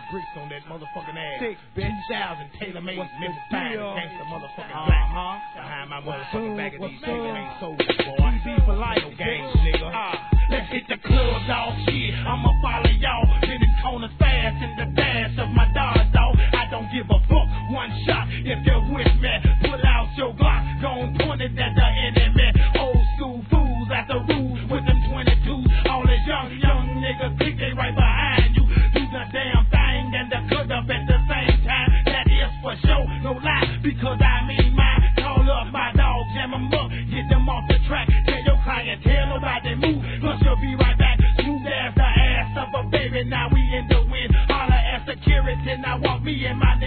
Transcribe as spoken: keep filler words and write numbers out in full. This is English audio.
bricks on that motherfucking ass. Six, bitch. two thousand tailor-made Memphis Fine gangsta motherfucking Uh-huh. black. Behind my motherfucking back of these niggas ain't soldiers, boy. T V for life, No games, bitch. nigga. Ah. Let's hit the club, dog. Shit, I'ma follow y'all. In the corners fast in the dash of my Dodge, dog. I don't give a fuck. One shot if you're with me. Pull out your Glock, gon' point it at the enemy. Old school fools at the rules with them twenty-twos. All the young, young niggas think they right behind you. Do the damn thing and the cut up at the same time. That is for sure, no lie, because I mean mine. Call up my dog, jam 'em up, get them off the track. Tell your clientele nobody move, plus you'll be right back. Smooth as the ass of a baby, now we in the wind. Holler at security, now walk me in my